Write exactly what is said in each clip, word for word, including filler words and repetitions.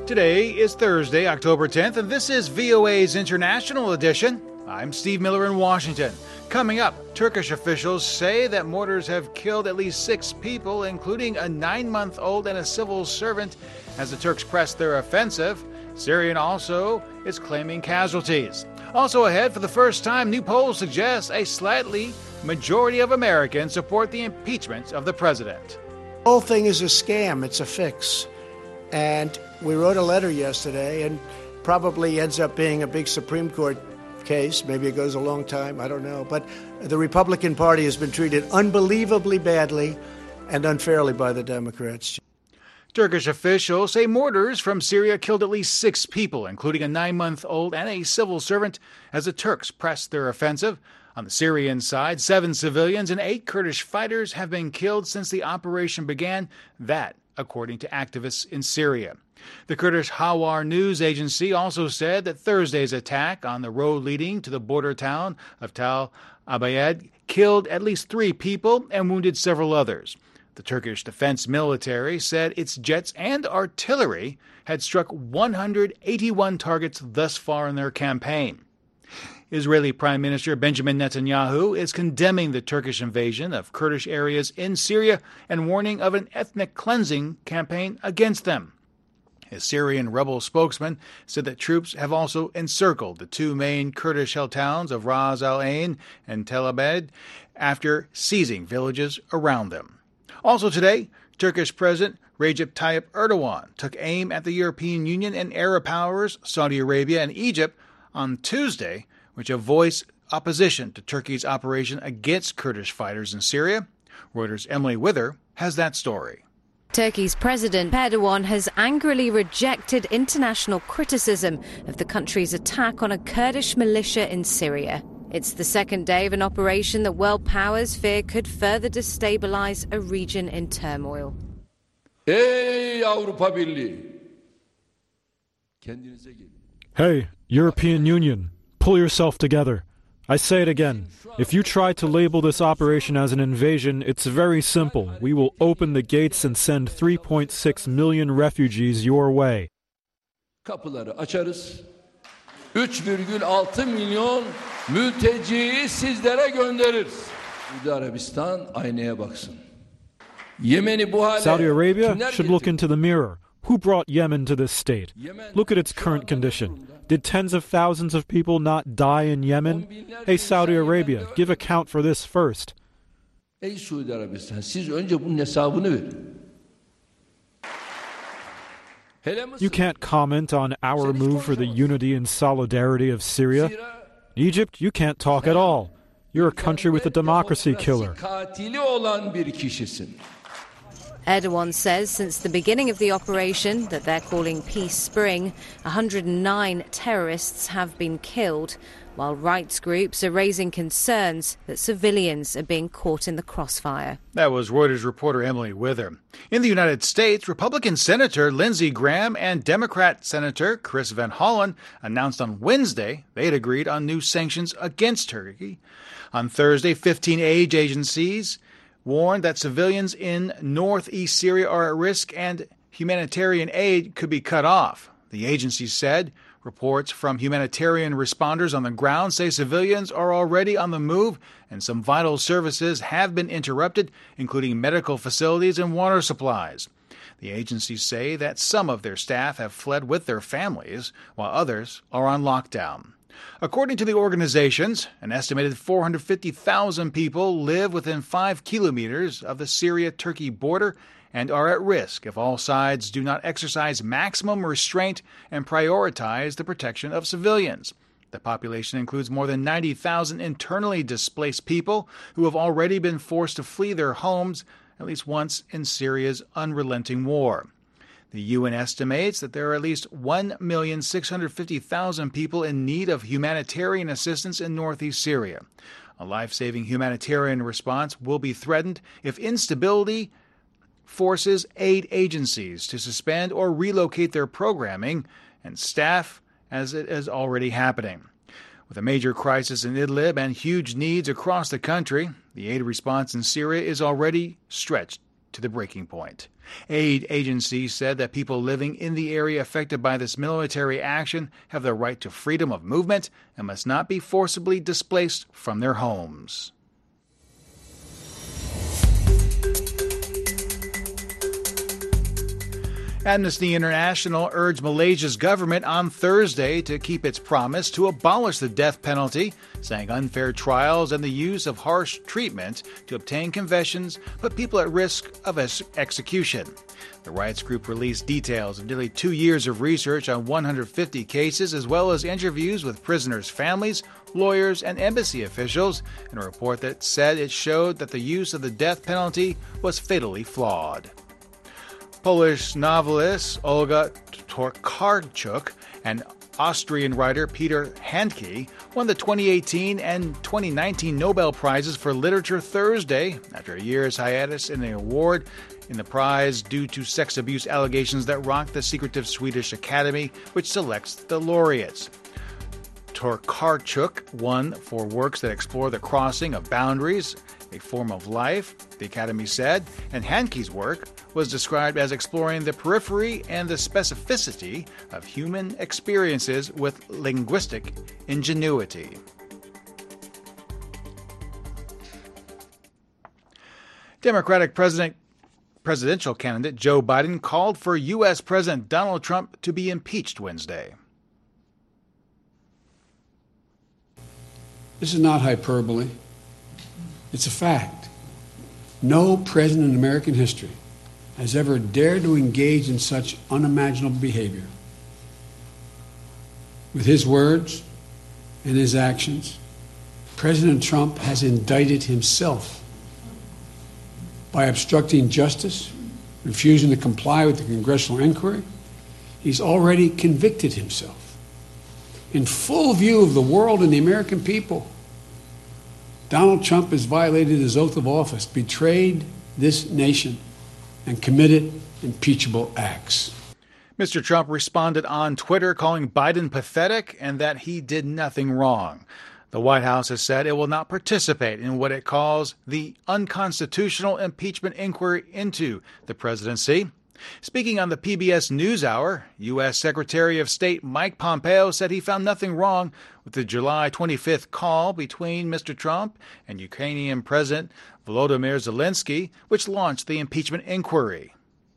Today is Thursday, October tenth, and this is V O A's International Edition. I'm Steve Miller in Washington. Coming up, Turkish officials say that mortars have killed at least six people, including a nine-month-old and a civil servant, as the Turks press their offensive. Syria also is claiming casualties. Also ahead, for the first time, new polls suggest a slightly majority of Americans support the impeachment of the president. The whole thing is a scam. It's a fix. And we wrote a letter yesterday, and probably ends up being a big Supreme Court case. Maybe it goes a long time. I don't know. But the Republican Party has been treated unbelievably badly and unfairly by the Democrats. Turkish officials say mortars from Syria killed at least six people, including a nine-month-old and a civil servant, as the Turks pressed their offensive. On the Syrian side, seven civilians and eight Kurdish fighters have been killed since the operation began. That, according to activists in Syria. The Kurdish Hawar news agency also said that Thursday's attack on the road leading to the border town of Tal Abyad killed at least three people and wounded several others. The Turkish Defense Military said its jets and artillery had struck one hundred eighty-one targets thus far in their campaign. Israeli Prime Minister Benjamin Netanyahu is condemning the Turkish invasion of Kurdish areas in Syria and warning of an ethnic cleansing campaign against them. A Syrian rebel spokesman said that troops have also encircled the two main Kurdish-held towns of Ras Al Ain and Tel Abed after seizing villages around them. Also today, Turkish President Recep Tayyip Erdogan took aim at the European Union and Arab powers, Saudi Arabia and Egypt, on Tuesday, which have voiced opposition to Turkey's operation against Kurdish fighters in Syria. Reuters' Emily Wither has that story. Turkey's President Erdogan has angrily rejected international criticism of the country's attack on a Kurdish militia in Syria. It's the second day of an operation that world powers fear could further destabilize a region in turmoil. Hey, Avrupa Birliği. Kendinize gelin. Hey, European Union, pull yourself together. I say it again. If you try to label this operation as an invasion, it's very simple. We will open the gates and send three point six million refugees your way. Kapıları açarız. üç virgül altı milyon mülteciyi sizlere göndeririz. Saudi Arabistan aynaya baksın. Yemen'i bu hale Saudi Arabia kimler should look getirdi? into the mirror. Who brought Yemen to this state? Look at its current condition. Did tens of thousands of people not die in Yemen? Hey, Saudi Arabia, give account for this first. Ey Suudi Arabistan, siz önce bunun hesabını verin. You can't comment on our move for the unity and solidarity of Syria. Egypt, you can't talk at all. You're a country with a democracy killer. Katili olan bir kişisin. Erdogan says since the beginning of the operation that they're calling Peace Spring, one hundred nine terrorists have been killed, while rights groups are raising concerns that civilians are being caught in the crossfire. That was Reuters reporter Emily Wither. In the United States, Republican Senator Lindsey Graham and Democrat Senator Chris Van Hollen announced on Wednesday they had agreed on new sanctions against Turkey. On Thursday, fifteen aid agencies warned that civilians in northeast Syria are at risk and humanitarian aid could be cut off. The agency said reports from humanitarian responders on the ground say civilians are already on the move and some vital services have been interrupted, including medical facilities and water supplies. The agencies say that some of their staff have fled with their families, while others are on lockdown. According to the organizations, an estimated four hundred fifty thousand people live within five kilometers of the Syria-Turkey border and are at risk if all sides do not exercise maximum restraint and prioritize the protection of civilians. The population includes more than ninety thousand internally displaced people who have already been forced to flee their homes at least once in Syria's unrelenting war. The U N estimates that there are at least one million six hundred fifty thousand people in need of humanitarian assistance in northeast Syria. A life-saving humanitarian response will be threatened if instability forces aid agencies to suspend or relocate their programming and staff, as it is already happening. With a major crisis in Idlib and huge needs across the country, the aid response in Syria is already stretched to the breaking point. Aid agencies said that people living in the area affected by this military action have the right to freedom of movement and must not be forcibly displaced from their homes. Amnesty International urged Malaysia's government on Thursday to keep its promise to abolish the death penalty, saying unfair trials and the use of harsh treatment to obtain confessions put people at risk of ex- execution. The rights group released details of nearly two years of research on one hundred fifty cases, as well as interviews with prisoners' families, lawyers, and embassy officials, in a report that said it showed that the use of the death penalty was fatally flawed. Polish novelist Olga Tokarczuk and Austrian writer Peter Handke won the twenty eighteen and twenty nineteen Nobel Prizes for Literature Thursday after a year's hiatus in the award in the prize due to sex abuse allegations that rocked the secretive Swedish Academy, which selects the laureates. Tokarczuk won for works that explore the crossing of boundaries, a form of life, the Academy said, and Handke's work was described as exploring the periphery and the specificity of human experiences with linguistic ingenuity. Democratic President presidential candidate Joe Biden called for U S. President Donald Trump to be impeached Wednesday. This is not hyperbole. It's a fact. No president in American history has ever dared to engage in such unimaginable behavior. With his words and his actions, President Trump has indicted himself by obstructing justice, refusing to comply with the congressional inquiry. He's already convicted himself. In full view of the world and the American people, Donald Trump has violated his oath of office, betrayed this nation, and committed impeachable acts. Mister Trump responded on Twitter calling Biden pathetic and that he did nothing wrong. The White House has said it will not participate in what it calls the unconstitutional impeachment inquiry into the presidency. Speaking on the P B S NewsHour, U S. Secretary of State Mike Pompeo said he found nothing wrong with the July twenty-fifth call between Mister Trump and Ukrainian President Volodymyr Zelensky, which launched the impeachment inquiry.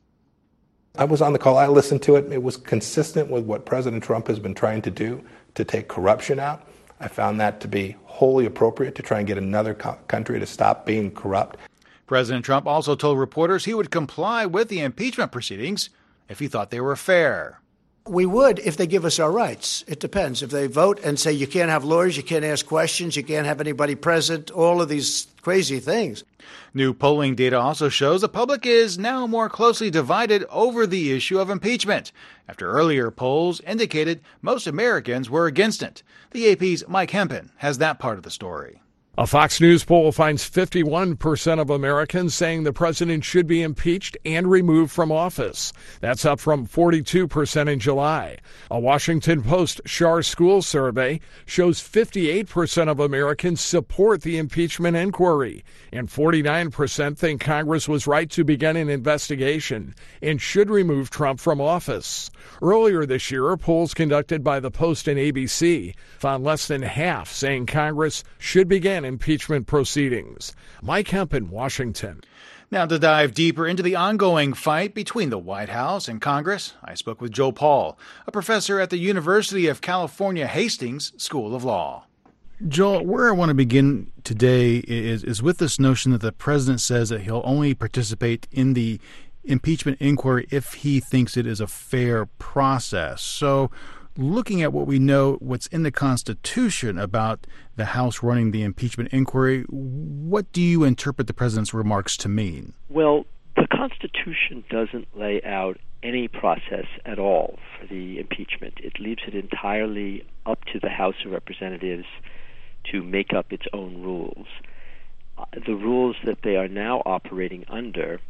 I was on the call. I listened to it. It was consistent with what President Trump has been trying to do to take corruption out. I found that to be wholly appropriate to try and get another co- country to stop being corrupt. President Trump also told reporters he would comply with the impeachment proceedings if he thought they were fair. We would if they give us our rights. It depends. If they vote and say you can't have lawyers, you can't ask questions, you can't have anybody present, all of these crazy things. New polling data also shows the public is now more closely divided over the issue of impeachment, after earlier polls indicated most Americans were against it. The A P's Mike Hempen has that part of the story. A Fox News poll finds fifty-one percent of Americans saying the president should be impeached and removed from office. That's up from forty-two percent in July. A Washington Post Schar School survey shows fifty-eight percent of Americans support the impeachment inquiry, and forty-nine percent think Congress was right to begin an investigation and should remove Trump from office. Earlier this year, polls conducted by the Post and A B C found less than half saying Congress should begin impeachment proceedings. Mike Hempen, Washington. Now to dive deeper into the ongoing fight between the White House and Congress, I spoke with Joe Paul, a professor at the University of California, Hastings School of Law. Joel, where I want to begin today is, is with this notion that the president says that he'll only participate in the impeachment inquiry if he thinks it is a fair process. So looking at what we know, what's in the Constitution about the House running the impeachment inquiry, what do you interpret the president's remarks to mean? Well, the Constitution doesn't lay out any process at all for the impeachment. It leaves it entirely up to the House of Representatives to make up its own rules. Uh, the rules that they are now operating under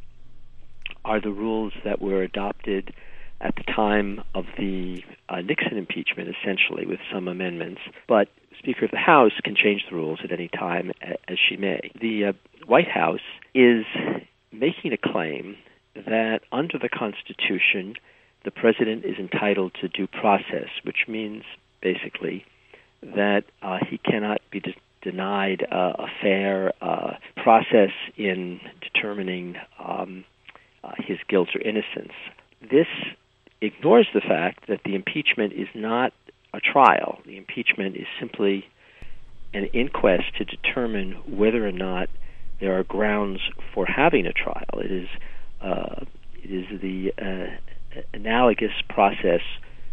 are the rules that were adopted at the time of the uh, Nixon impeachment, essentially, with some amendments. But Speaker of the House can change the rules at any time, a- as she may. The uh, White House is making a claim that under the Constitution, the president is entitled to due process, which means basically that uh, he cannot be de- denied uh, a fair uh, process in determining um, uh, his guilt or innocence. This ignores the fact that the impeachment is not a trial. The impeachment is simply an inquest to determine whether or not there are grounds for having a trial. It is uh, it is the uh, analogous process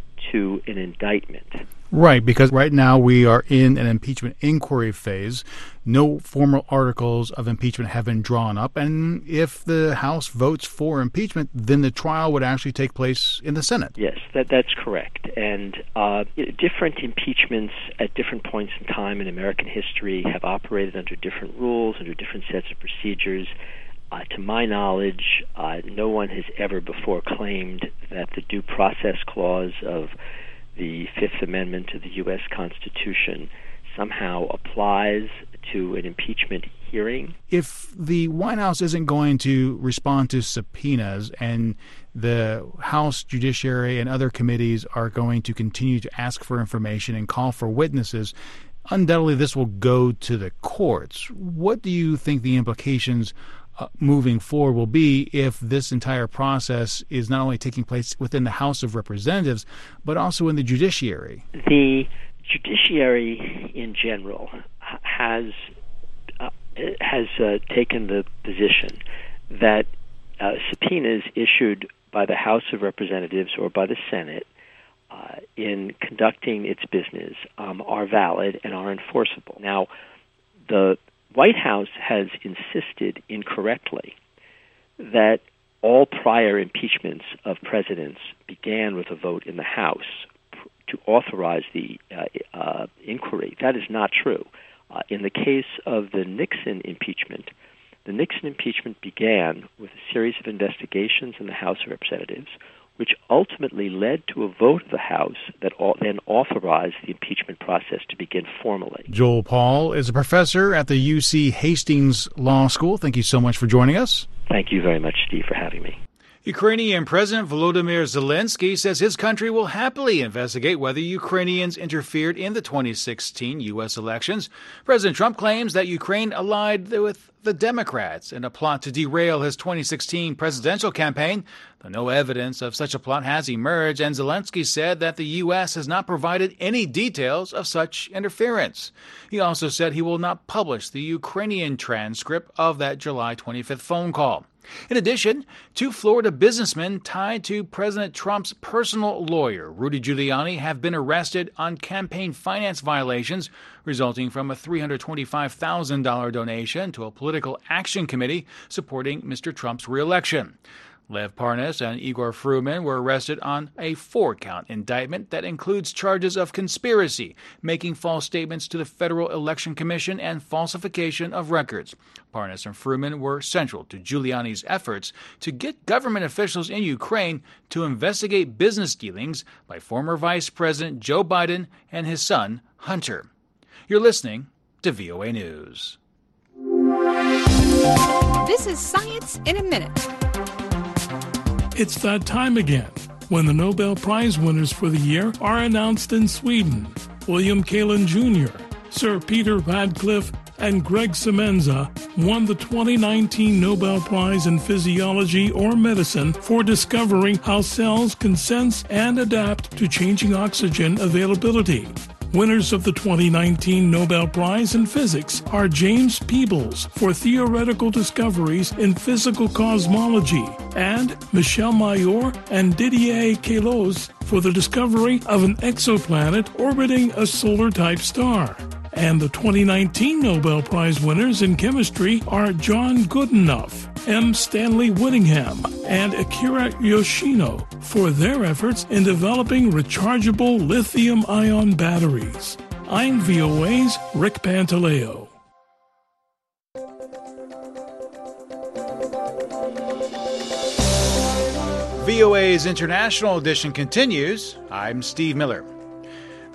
to an indictment. Right, because right now we are in an impeachment inquiry phase. No formal articles of impeachment have been drawn up, and if the House votes for impeachment, then the trial would actually take place in the Senate. Yes, that that's correct. And uh, different impeachments at different points in time in American history have operated under different rules, under different sets of procedures. Uh, to my knowledge, uh, no one has ever before claimed that the due process clause of the Fifth Amendment to the U S Constitution somehow applies to an impeachment hearing. If the White House isn't going to respond to subpoenas and the House Judiciary and other committees are going to continue to ask for information and call for witnesses, undoubtedly this will go to the courts. What do you think the implications Uh, moving forward will be if this entire process is not only taking place within the House of Representatives, but also in the judiciary? The judiciary in general has uh, has uh, taken the position that uh, subpoenas issued by the House of Representatives or by the Senate uh, in conducting its business um, are valid and are enforceable. Now, the White House has insisted incorrectly that all prior impeachments of presidents began with a vote in the House to authorize the uh, uh, inquiry. That is not true. Uh, in the case of the Nixon impeachment, the Nixon impeachment began with a series of investigations in the House of Representatives, which ultimately led to a vote of the House that then authorized the impeachment process to begin formally. Joel Paul is a professor at the U C Hastings Law School. Thank you so much for joining us. Thank you very much, Steve, for having me. Ukrainian President Volodymyr Zelensky says his country will happily investigate whether Ukrainians interfered in the twenty sixteen U S elections. President Trump claims that Ukraine allied with the Democrats in a plot to derail his twenty sixteen presidential campaign, though no evidence of such a plot has emerged, and Zelensky said that the U S has not provided any details of such interference. He also said he will not publish the Ukrainian transcript of that July twenty-fifth phone call. In addition, two Florida businessmen tied to President Trump's personal lawyer, Rudy Giuliani, have been arrested on campaign finance violations resulting from a three hundred twenty-five thousand dollars donation to a political action committee supporting Mister Trump's reelection. Lev Parnas and Igor Fruman were arrested on a four-count indictment that includes charges of conspiracy, making false statements to the Federal Election Commission, and falsification of records. Parnas and Fruman were central to Giuliani's efforts to get government officials in Ukraine to investigate business dealings by former Vice President Joe Biden and his son, Hunter. You're listening to V O A News. This is Science in a Minute. It's that time again when the Nobel Prize winners for the year are announced in Sweden. William Kaelin Junior, Sir Peter Radcliffe, and Greg Semenza won the twenty nineteen Nobel Prize in Physiology or Medicine for discovering how cells can sense and adapt to changing oxygen availability. Winners of the twenty nineteen Nobel Prize in Physics are James Peebles for theoretical discoveries in physical cosmology and Michel Mayor and Didier Queloz for the discovery of an exoplanet orbiting a solar-type star. And the twenty nineteen Nobel Prize winners in chemistry are John Goodenough, M. Stanley Whittingham, and Akira Yoshino for their efforts in developing rechargeable lithium-ion batteries. I'm V O A's Rick Pantaleo. V O A's International Edition continues. I'm Steve Miller.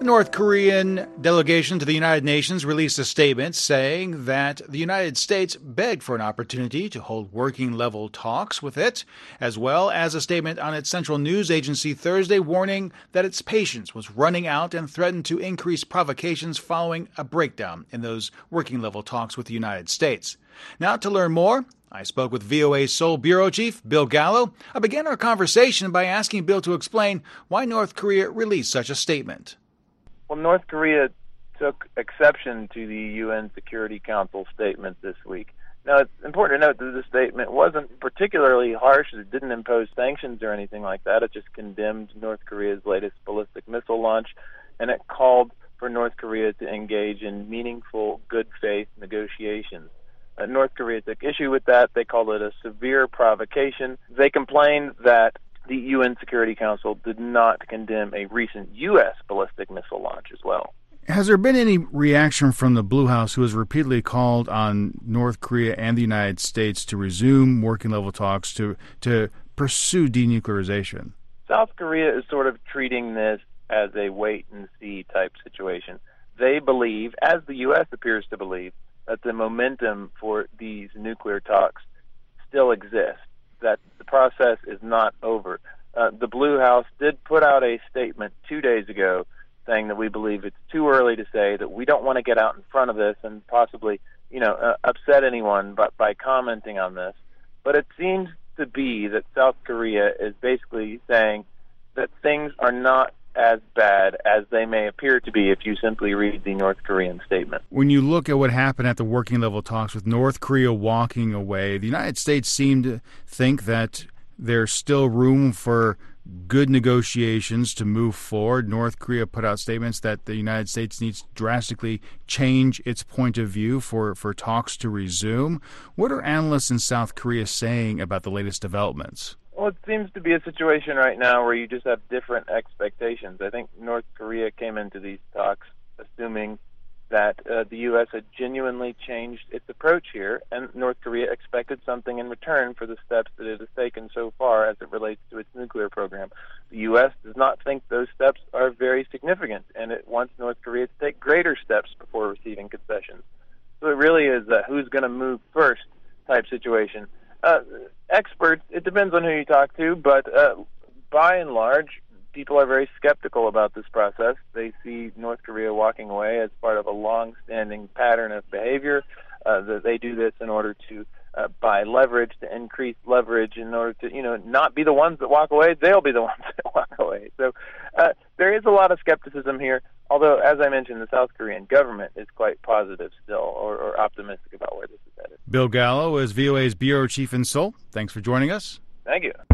The North Korean delegation to the United Nations released a statement saying that the United States begged for an opportunity to hold working-level talks with it, as well as a statement on its central news agency Thursday warning that its patience was running out and threatened to increase provocations following a breakdown in those working-level talks with the United States. Now, to learn more, I spoke with V O A's Seoul Bureau Chief, Bill Gallo. I began our conversation by asking Bill to explain why North Korea released such a statement. Well, North Korea took exception to the U N Security Council statement this week. Now, it's important to note that the statement wasn't particularly harsh. It didn't impose sanctions or anything like that. It just condemned North Korea's latest ballistic missile launch, and it called for North Korea to engage in meaningful, good-faith negotiations. Uh, North Korea took issue with that. They called it a severe provocation. They complained that the U N Security Council did not condemn a recent U S ballistic missile launch as well. Has there been any reaction from the Blue House, who has repeatedly called on North Korea and the United States to resume working-level talks to to pursue denuclearization? South Korea is sort of treating this as a wait-and-see type situation. They believe, as the U S appears to believe, that the momentum for these nuclear talks still exists, that the process is not over. Uh, the Blue House did put out a statement two days ago saying that we believe it's too early to say, that we don't want to get out in front of this and possibly, you know, uh, upset anyone but by commenting on this. But it seems to be that South Korea is basically saying that things are not as bad as they may appear to be if you simply read the North Korean statement. When you look at what happened at the working level talks with North Korea walking away, the United States seemed to think that there's still room for good negotiations to move forward. North Korea put out statements that the United States needs to drastically change its point of view for, for talks to resume. What are analysts in South Korea saying about the latest developments? Well, it seems to be a situation right now where you just have different expectations. I think North Korea came into these talks assuming that uh, the U S had genuinely changed its approach here, and North Korea expected something in return for the steps that it has taken so far as it relates to its nuclear program. The U S does not think those steps are very significant, and it wants North Korea to take greater steps before receiving concessions. So it really is a who's going to move first type situation. Uh, experts, it depends on who you talk to, but uh, by and large, people are very skeptical about this process. They see North Korea walking away as part of a long-standing pattern of behavior, uh, that they do this in order to uh, buy leverage, to increase leverage, in order to, you know, not be the ones that walk away. They'll be the ones that walk away. So uh, there is a lot of skepticism here, although, as I mentioned, the South Korean government is quite positive still, or, or optimistic about where this is headed. Bill Gallo is V O A's Bureau Chief in Seoul. Thanks for joining us. Thank you.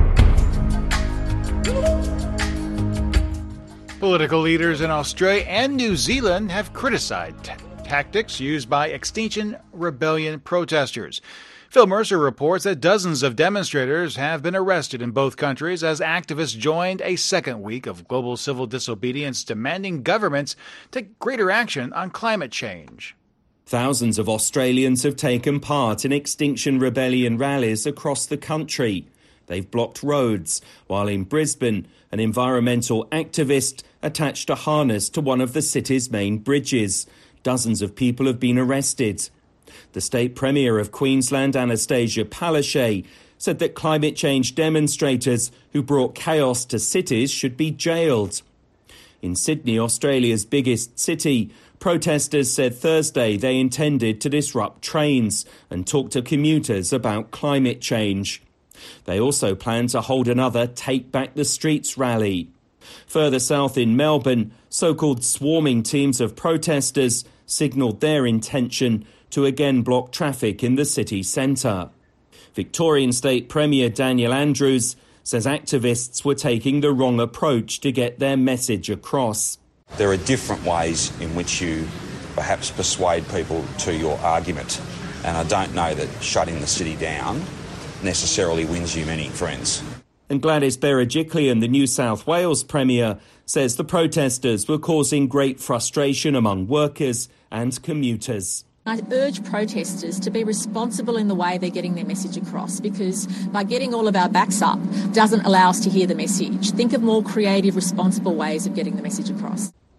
Political leaders in Australia and New Zealand have criticized t- tactics used by Extinction Rebellion protesters. Phil Mercer reports that dozens of demonstrators have been arrested in both countries as activists joined a second week of global civil disobedience demanding governments take greater action on climate change. Thousands of Australians have taken part in Extinction Rebellion rallies across the country. They've blocked roads, while in Brisbane, an environmental activist attached a harness to one of the city's main bridges. Dozens of people have been arrested. The State Premier of Queensland, Anastasia Palaszczuk, said that climate change demonstrators who brought chaos to cities should be jailed. In Sydney, Australia's biggest city, protesters said Thursday they intended to disrupt trains and talk to commuters about climate change. They also plan to hold another Take Back the Streets rally. Further south in Melbourne, so-called swarming teams of protesters signalled their intention to again block traffic in the city centre. Victorian State Premier Daniel Andrews says activists were taking the wrong approach to get their message across. There are different ways in which you perhaps persuade people to your argument, and I don't know that shutting the city down necessarily wins you many friends. And Gladys Berejiklian, the New South Wales Premier, says the protesters were causing great frustration among workers and commuters. I urge protesters to be responsible in the way they're getting their message across, because by getting all of our backs up doesn't allow us to hear the message. Think of more creative, responsible ways of getting the message across.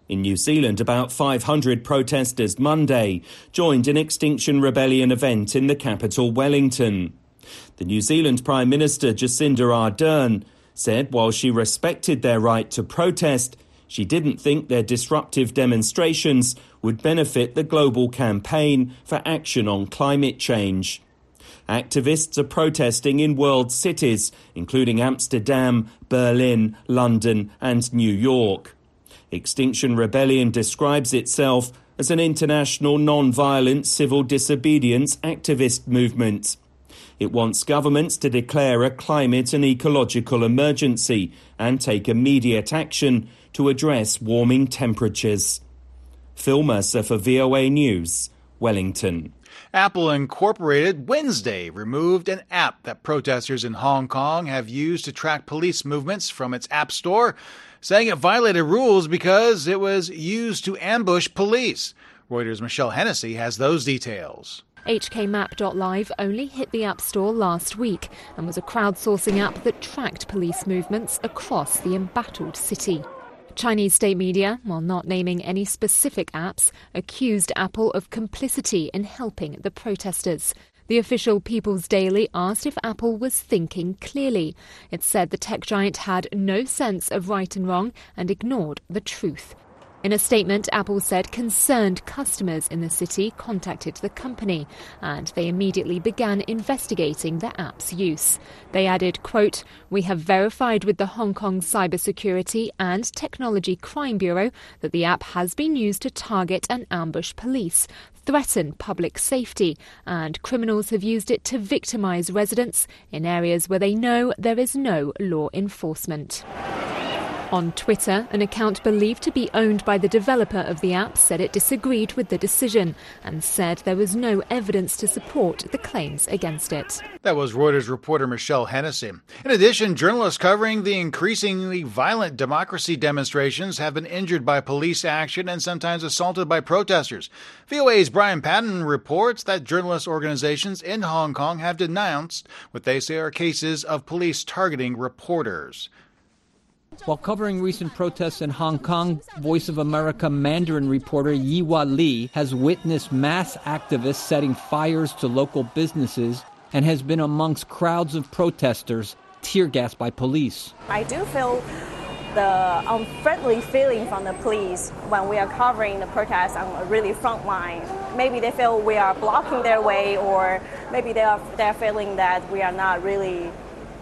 In New Zealand, about five hundred protesters Monday joined an Extinction Rebellion event in the capital, Wellington. The New Zealand Prime Minister Jacinda Ardern said while she respected their right to protest, she didn't think their disruptive demonstrations would benefit the global campaign for action on climate change. Activists are protesting in world cities, including Amsterdam, Berlin, London and New York. Extinction Rebellion describes itself as an international non-violent civil disobedience activist movement. It wants governments to declare a climate and ecological emergency and take immediate action to address warming temperatures. Phil Mercer for V O A News, Wellington. Apple Incorporated Wednesday removed an app that protesters in Hong Kong have used to track police movements from its App Store, saying it violated rules because it was used to ambush police. Reuters' Michelle Hennessy has those details. H K map dot live only hit the App Store last week and was a crowdsourcing app that tracked police movements across the embattled city. Chinese state media, while not naming any specific apps, accused Apple of complicity in helping the protesters. The official People's Daily asked if Apple was thinking clearly. It said the tech giant had no sense of right and wrong and ignored the truth. In a statement, Apple said concerned customers in the city contacted the company and they immediately began investigating the app's use. They added, quote, "We have verified with the Hong Kong Cybersecurity and Technology Crime Bureau that the app has been used to target and ambush police, threaten public safety, and criminals have used it to victimize residents in areas where they know there is no law enforcement." On Twitter, an account believed to be owned by the developer of the app said it disagreed with the decision and said there was no evidence to support the claims against it. That was Reuters reporter Michelle Hennessy. In addition, journalists covering the increasingly violent democracy demonstrations have been injured by police action and sometimes assaulted by protesters. V O A's Brian Patton reports that journalist organizations in Hong Kong have denounced what they say are cases of police targeting reporters. While covering recent protests in Hong Kong, Voice of America Mandarin reporter Yiwa Li has witnessed mass activists setting fires to local businesses and has been amongst crowds of protesters tear-gassed by police. I do feel the unfriendly feeling from the police when we are covering the protests on a really front line. Maybe they feel we are blocking their way, or maybe they are they're feeling that we are not really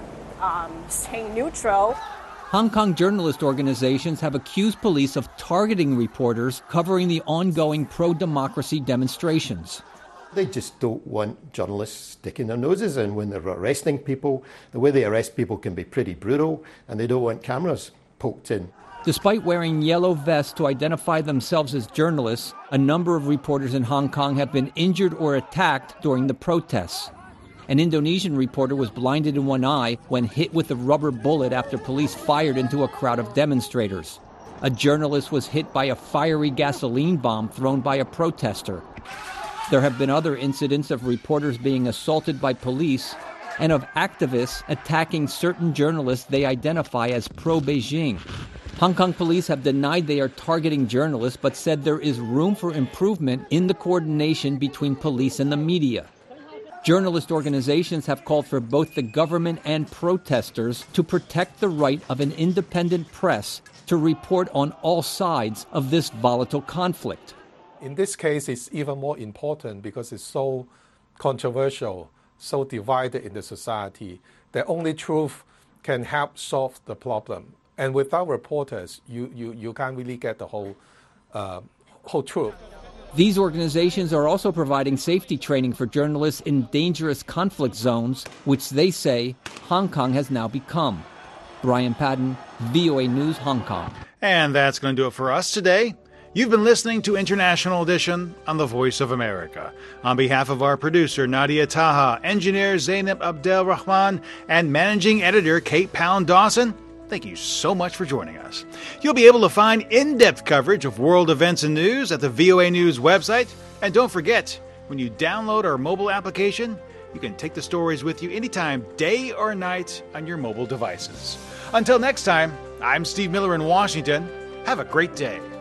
um, staying neutral. Hong Kong journalist organizations have accused police of targeting reporters covering the ongoing pro-democracy demonstrations. They just don't want journalists sticking their noses in when they're arresting people. The way they arrest people can be pretty brutal, and they don't want cameras poked in. Despite wearing yellow vests to identify themselves as journalists, a number of reporters in Hong Kong have been injured or attacked during the protests. An Indonesian reporter was blinded in one eye when hit with a rubber bullet after police fired into a crowd of demonstrators. A journalist was hit by a fiery gasoline bomb thrown by a protester. There have been other incidents of reporters being assaulted by police and of activists attacking certain journalists they identify as pro-Beijing. Hong Kong police have denied they are targeting journalists but said there is room for improvement in the coordination between police and the media. Journalist organizations have called for both the government and protesters to protect the right of an independent press to report on all sides of this volatile conflict. In this case, it's even more important because it's so controversial, so divided in the society, that only truth can help solve the problem. And without reporters, you, you, you can't really get the whole, uh, whole truth. These organizations are also providing safety training for journalists in dangerous conflict zones, which they say Hong Kong has now become. Brian Patton, V O A News, Hong Kong. And that's going to do it for us today. You've been listening to International Edition on the Voice of America. On behalf of our producer, Nadia Taha, engineer Zainab Abdel-Rahman, and managing editor Kate Pound-Dawson, thank you so much for joining us. You'll be able to find in-depth coverage of world events and news at the V O A News website. And don't forget, when you download our mobile application, you can take the stories with you anytime, day or night, on your mobile devices. Until next time, I'm Steve Miller in Washington. Have a great day.